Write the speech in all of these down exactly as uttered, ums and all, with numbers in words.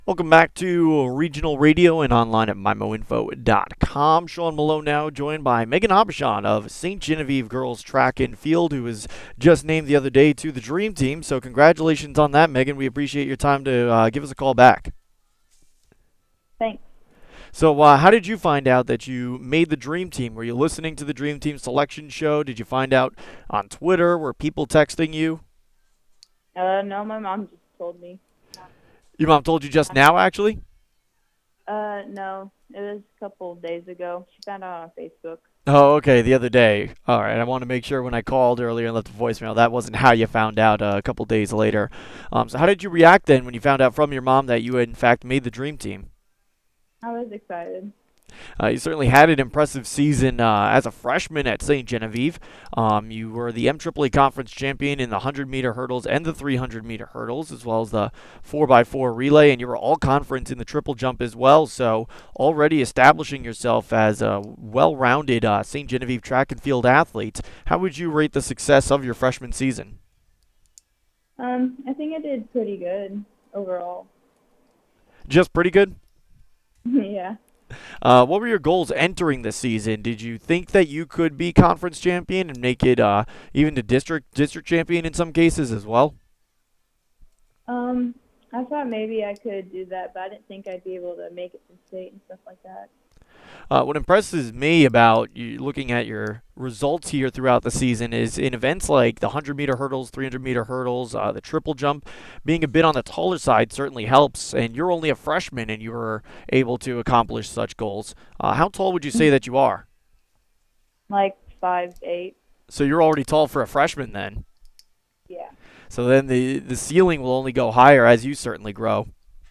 Welcome back to Regional Radio and online at my mo info dot com. Sean Malone now joined by Megan Abishan of Saint Genevieve Girls Track and Field, who was just named the other day to the Dream Team. So congratulations on that, Megan. We appreciate your time to uh, give us a call back. Thanks. So uh, how did you find out that you made the Dream Team? Were you listening to the Dream Team selection show? Did you find out on Twitter? Were people texting you? Uh, no, my mom just told me. Your mom told you just now, actually? Uh, no, it was a couple of days ago. She found out on Facebook. Oh, okay, the other day. All right, I want to make sure when I called earlier and left a voicemail, that wasn't how you found out uh, a couple days later. Um, so how did you react then when you found out from your mom that you had in fact made the dream team? I was excited. Uh, you certainly had an impressive season uh, as a freshman at Saint Genevieve. Um, you were the M triple A Conference champion in the one hundred meter hurdles and the three hundred meter hurdles, as well as the four by four relay, and you were all conference in the triple jump as well. So already establishing yourself as a well-rounded uh, Saint Genevieve track and field athlete. How would you rate the success of your freshman season? Um, I think I did pretty good overall. Just pretty good. Yeah. Uh, what were your goals entering the season? Did you think that you could be conference champion and make it uh, even to district district champion in some cases as well? Um, I thought maybe I could do that, but I didn't think I'd be able to make it to state and stuff like that. Uh, what impresses me about you looking at your results here throughout the season is in events like the one hundred meter hurdles, three hundred meter hurdles, uh, the triple jump, being a bit on the taller side certainly helps. And you're only a freshman and you were able to accomplish such goals. Uh, how tall would you say that you are? Like five, eight. So you're already tall for a freshman then. Yeah. So then the, the ceiling will only go higher as you certainly grow.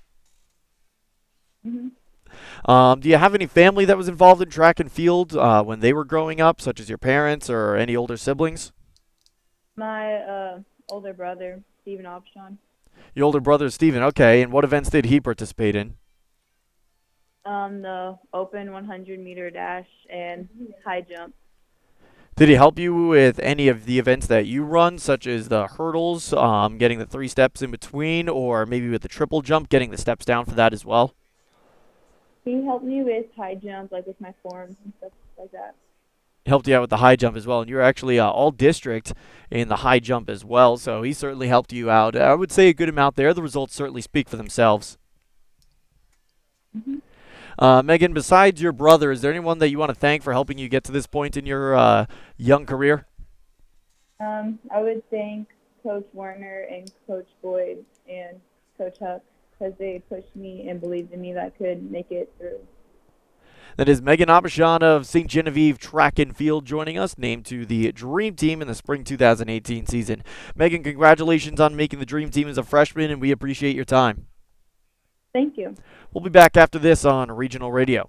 Mhm. Um, do you have any family that was involved in track and field uh, when they were growing up, such as your parents or any older siblings? My uh older brother, Stephen Opshon. Your older brother, Steven. Okay, and what events did he participate in? Um, the open one hundred meter dash and high jump. Did he help you with any of the events that you run, such as the hurdles, um, getting the three steps in between, or maybe with the triple jump, getting the steps down for that as well? He helped me with high jump, like with my forms and stuff like that. Helped you out with the high jump as well, and you're actually uh, all district in the high jump as well, so he certainly helped you out. I would say a good amount there. The results certainly speak for themselves. Mhm. Uh, Megan, besides your brother, is there anyone that you want to thank for helping you get to this point in your uh, young career? Um, I would thank Coach Werner and Coach Boyd and Coach Huck because they pushed me and believed in me that I could make it through. That is Megan Abishan of Saint Genevieve Track and Field joining us, named to the Dream Team in the spring two thousand eighteen season. Megan, congratulations on making the Dream Team as a freshman, and we appreciate your time. Thank you. We'll be back after this on Regional Radio.